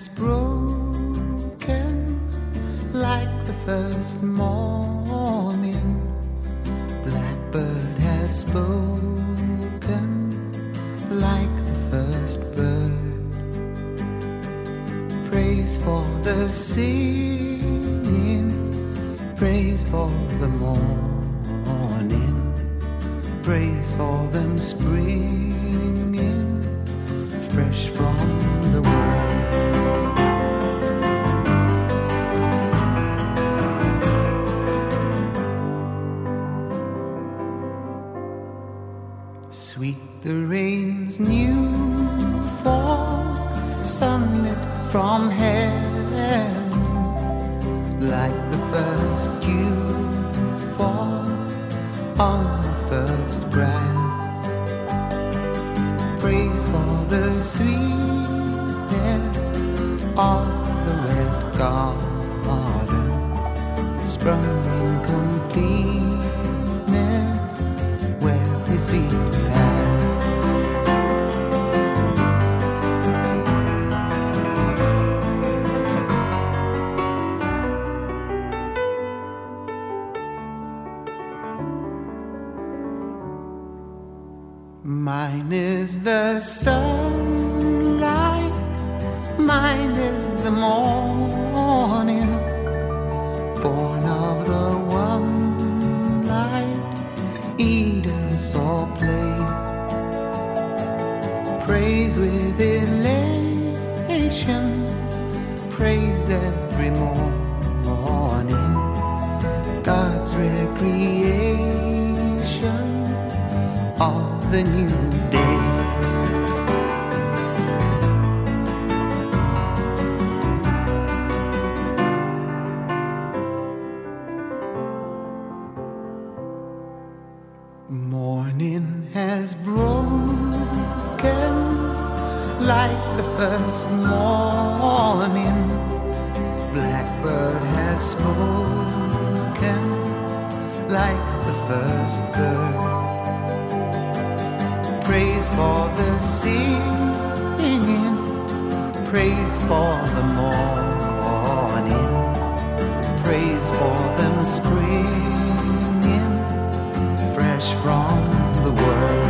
has broken like the first morning. Blackbird has spoken like the first bird. Praise for the singing, praise for the morning, praise for them springing fresh from the world. Sweet the rain's new fall, sunlit from heaven, like the first dew fall on the first grass. Praise for the sweetness of the red garden, sprung in completeness where his feet mine is the sunlight, mine is the morning, born of the one light Eden saw play. Praise with elation, praise every morning, God's recreation of the new day. Morning has broken like the first morning. Blackbird has spoken like the first bird. Praise for the singing, praise for the morning, praise for them springing fresh from the world.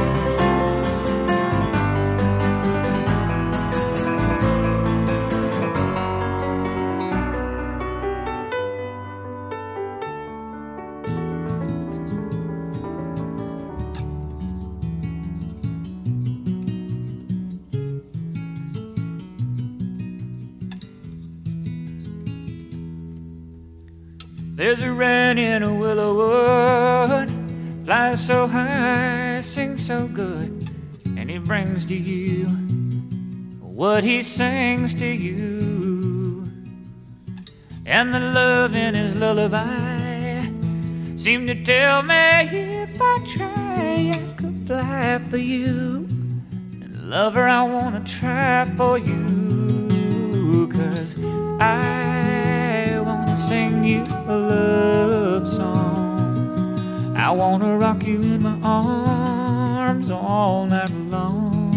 There's a wren in a willow wood, flies so high, sings so good, and he brings to you what he sings to you. And the love in his lullaby seemed to tell me if I try, I could fly for you. And lover, I wanna try for you, 'cause I wanna sing you a love song. I wanna rock you in my arms all night long.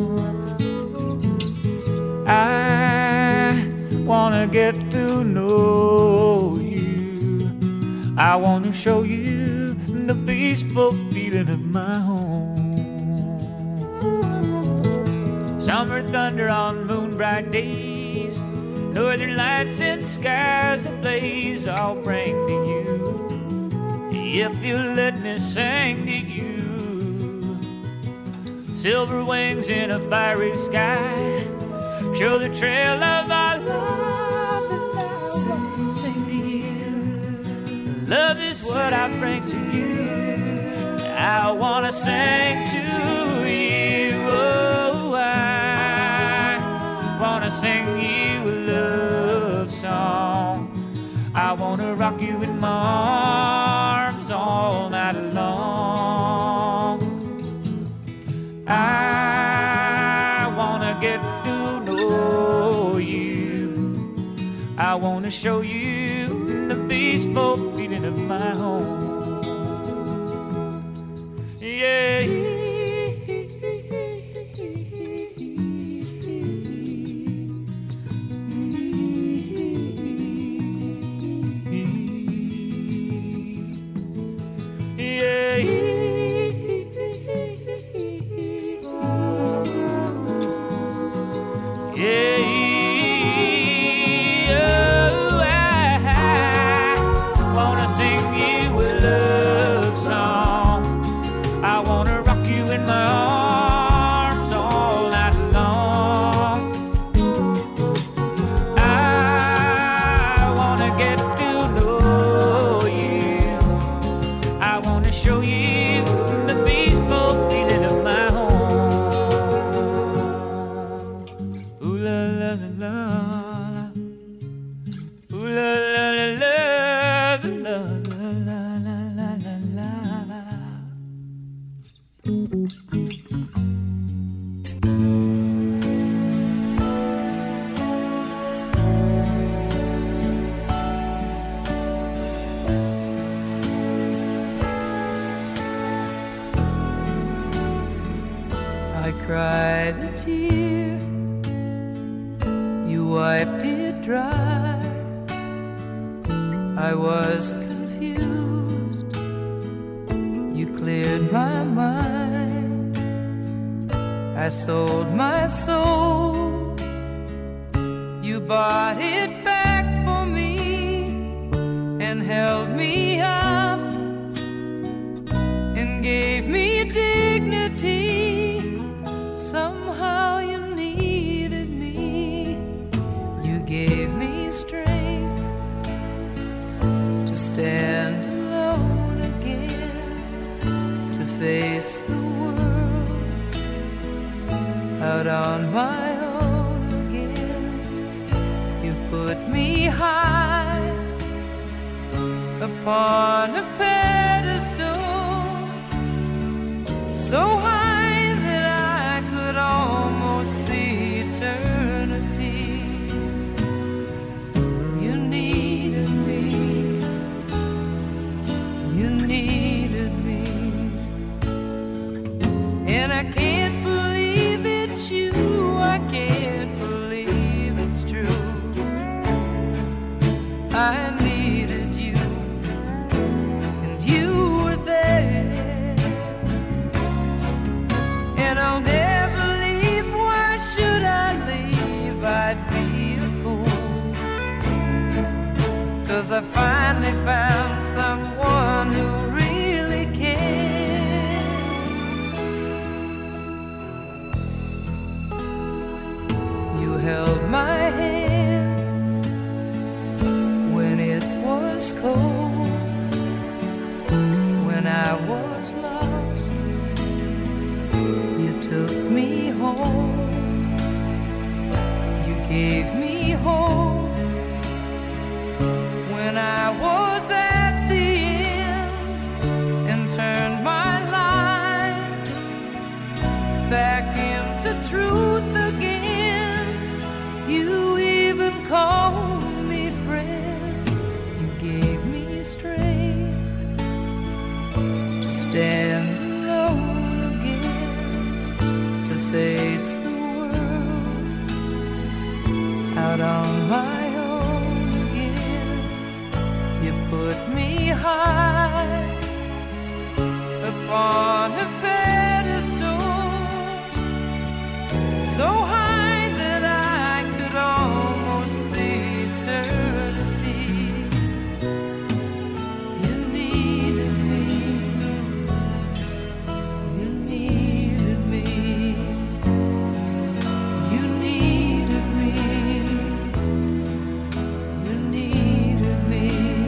I wanna get to know you. I wanna show you the peaceful feeling of my home. Summer thunder on moonbright days, northern lights and skies ablaze, I'll bring to you, if you let me sing to you. Silver wings in a fiery sky show the trail of our love, and I'll sing to you. Love is what I bring to you. I wanna sing to you. Oh, I wanna sing you a love song. I wanna rock you in my arms all night long. I wanna get to know you. I wanna show you the peaceful feeling of my home. Yeah. tear, you wiped it dry. I was confused, you cleared my mind. I sold my soul, you bought it back for me and held me up and gave me dignity. Somehow you needed me, you gave me strength to stand alone again, to face the world out on my own again. You put me high upon a pedestal, so high that I could almost see eternity. You needed me, you needed me, and I can't believe it's you, I can't believe it's true. I needed you, and you were there, and I'll never leave. Why should I leave? I'd be a fool, 'cause I finally found someone who really cares. You held my hand when it was cold, when I was lost. You took me home, you gave me hope when I was at the end, and turned my life back into truth again. You even called me friend, you gave me strength to stand alone again, to face the world out on my own again. You put me high upon a pedestal, so high that I could almost see eternity. You needed me, you needed me, you needed me, you needed me.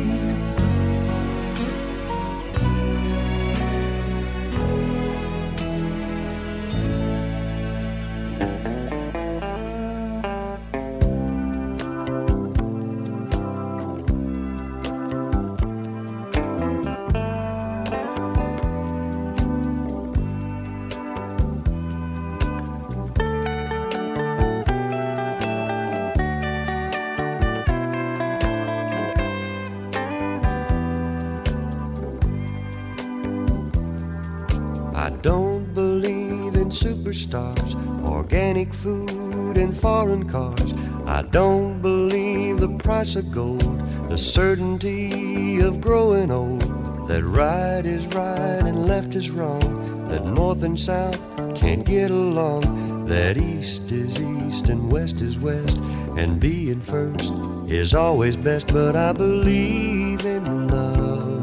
I don't believe in superstars, organic food and foreign cars. I don't believe the price of gold, the certainty of growing old, that right is right and left is wrong, that north and south can't get along, that east is east and west is west, and being first is always best. But I believe in love,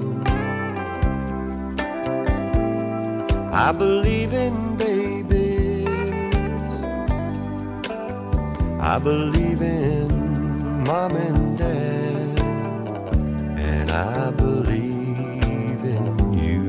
I believe in babies, I believe in mom and dad, and I believe in you.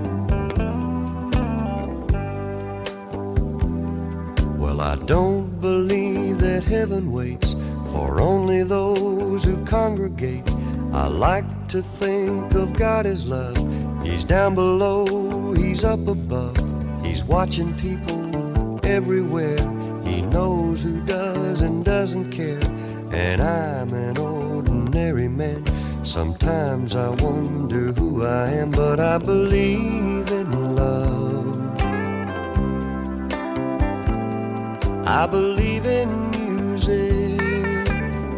Well, I don't believe that heaven waits for only those who congregate. I like to think of God as love. He's down below, he's up above, he's watching people everywhere. He knows who does and doesn't care, and I'm an ordinary man. Sometimes I wonder who I am, but I believe in love. I believe in music.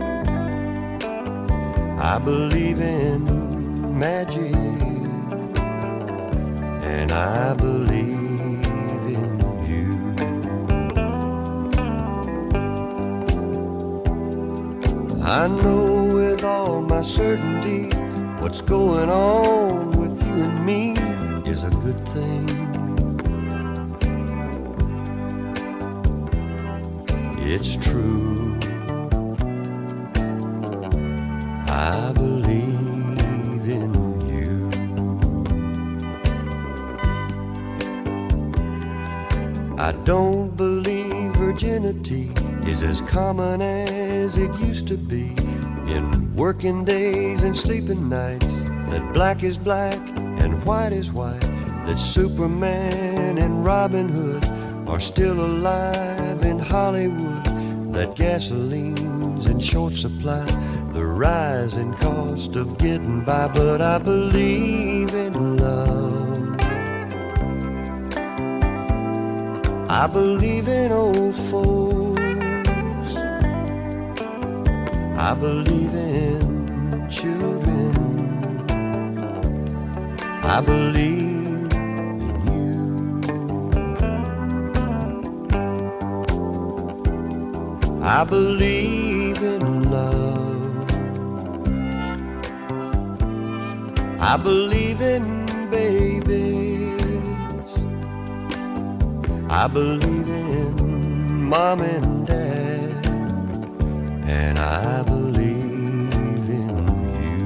I believe in magic. And I believe in you. I know with all my certainty what's going on with you and me is a good thing. It's true. I believe in you. I don't believe virginity is as common as it used to be. In working days and sleeping nights, that black is black and white is white, that Superman and Robin Hood are still alive in Hollywood, that gasoline's in short supply, the rising cost of getting by. But I believe in love. I believe in old folks. I believe in children. I believe in you. I believe in love. I believe in babies. I believe in mom and dad. And I believe in you.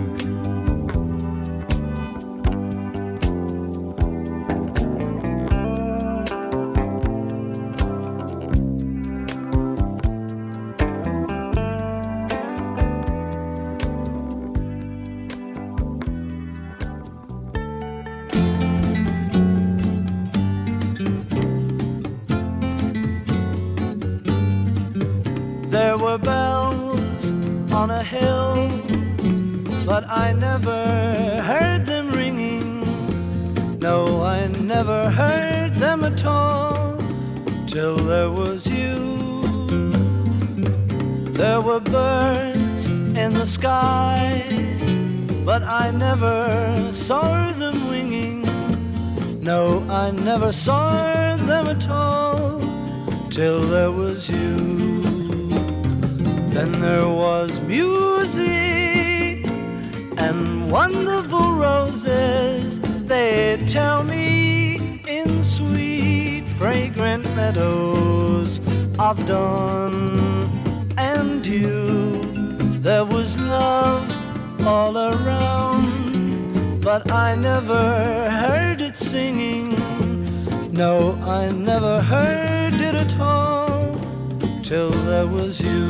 There were bells on a hill, but I never heard them ringing. No, I never heard them at all, till there was you. There were birds in the sky, but I never saw them winging. No, I never saw them at all, till there was you. Then there was music and wonderful roses, they tell me, in sweet fragrant meadows of dawn and dew. There was love all around, but I never heard it singing. No, I never heard it at all, till there was you.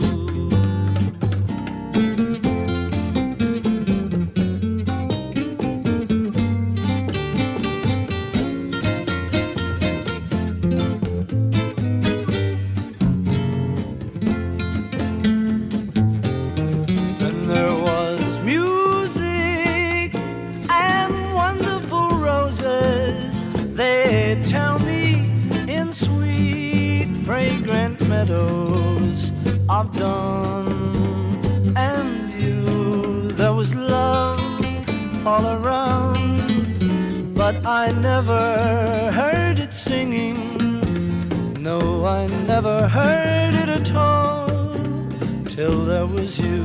Meadows of dawn and you. There was love all around, but I never heard it singing. No, I never heard it at all, till there was you.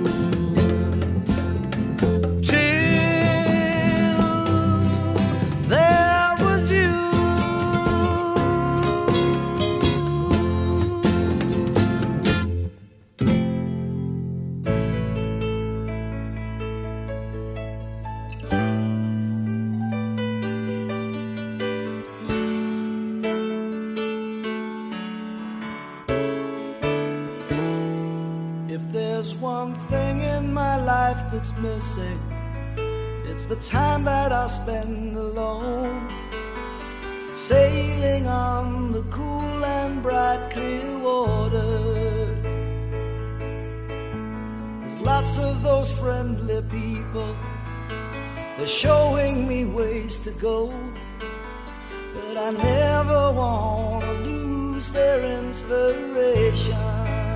That's missing, it's the time that I spend alone, sailing on the cool and bright clear water. There's lots of those friendly people, they're showing me ways to go, but I never want to lose lose their inspiration.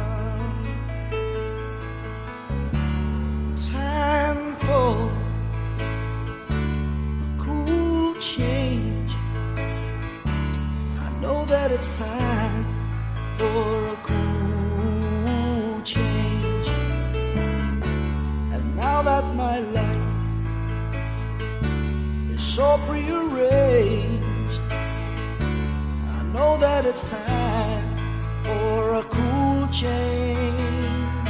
Time for a cool change. I know that it's time for a cool change. And now that my life is so prearranged, I know that it's time for a cool change.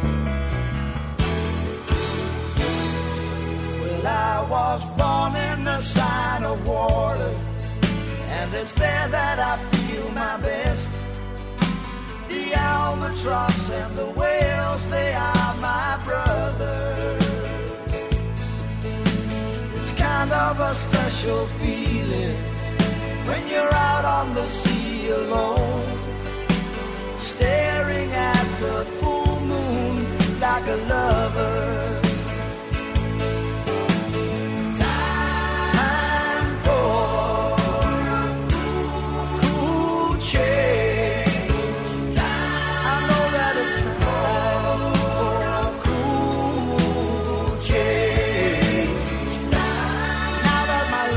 Well, I was born in the sign of water, and it's there that I feel my best. The albatross and the whales, they are my brothers. It's kind of a special feeling when you're out on the sea alone, staring at the full moon like a lover. Time for a cool change. I know that it's time for a cool change. Now that my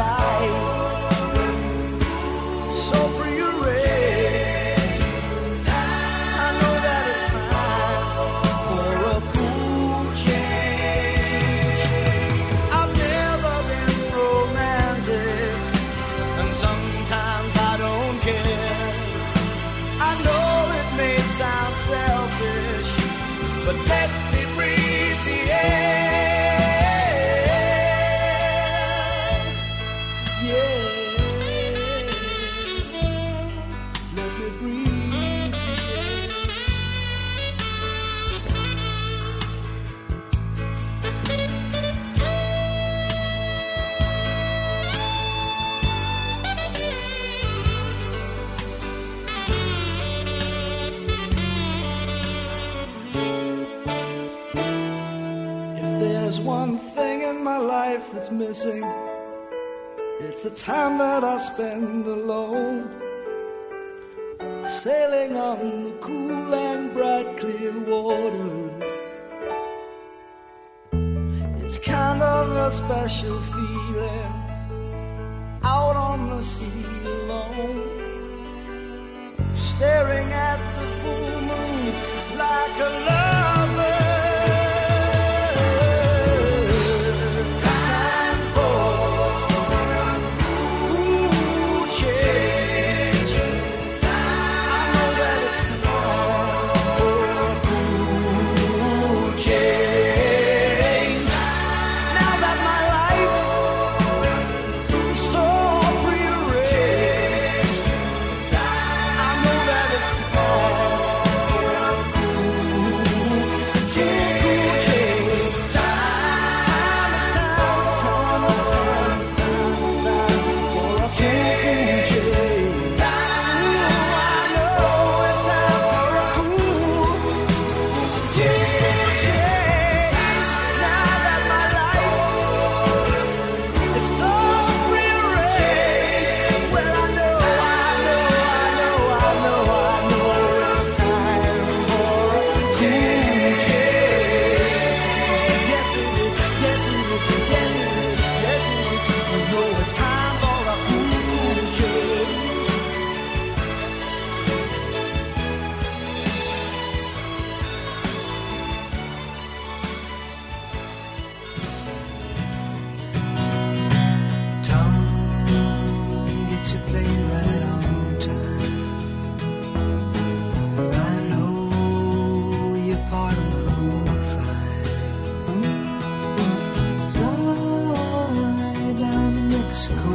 life so prearranged, I know that it's time for a cool change. I've never been romantic, and sometimes I don't care. I know it may sound selfish, but let me breathe the air. Yeah, let me breathe the air. If there's one thing in my life that's missing, it's the time that I spend alone, sailing on the cool and bright clear water. It's kind of a special feeling out on the sea alone, staring at the full moon like a lover. Time for a cool change. I know that it's time for a cool change. Now that my life is so prearranged, I know that it's time for a cool change. Time is time for a cool change. I know it's time for a cool change. Now that my life is so prearranged, well, I know it's time for a change. Yes, it is. Yes, it is. Yes, it is. Yes, it is. You know it's time for a cool change. Tom, get your plane right on time. I know you're part of the whole fine. Fly down to Mexico.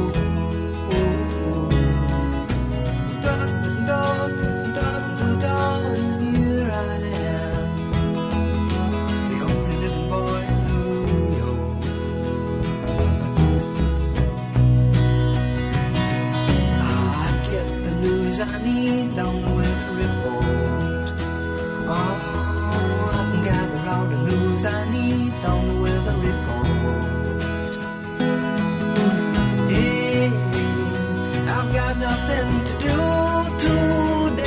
Dun, dun, dun, dun, dun. Here I am, the only living boy in New York. I get the news I need on the weather report. Oh, I can gather all the news I need on the weather report. Hey, I've got nothing to do today.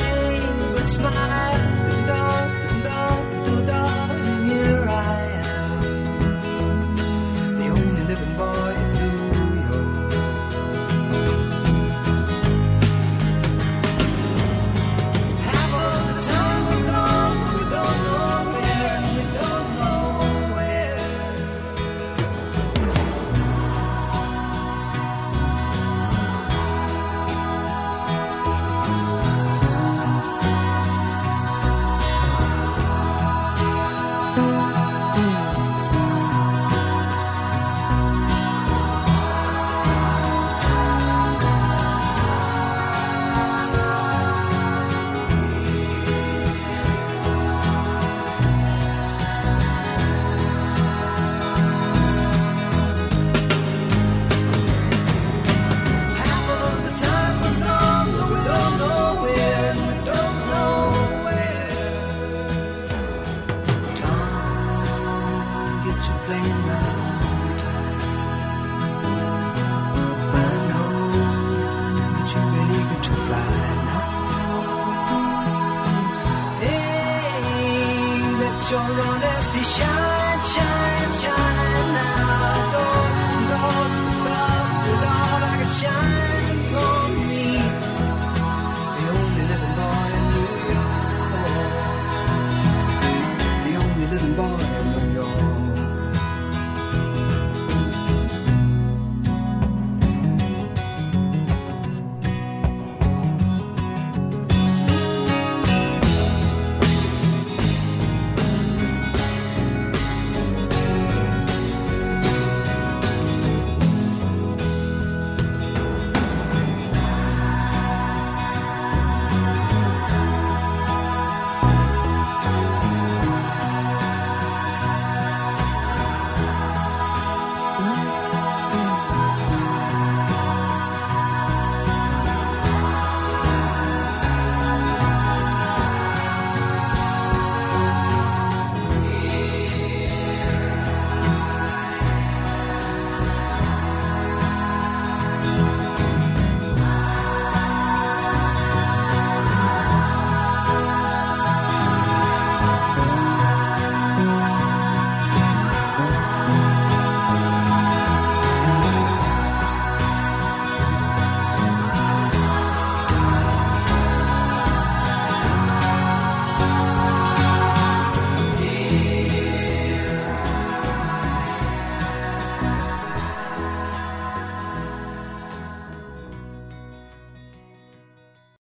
playing my own time. But I know that you're really good to fly now. Hey, let your honesty shine, shine, shine now. Lord, Lord, Lord, Lord, I can shine.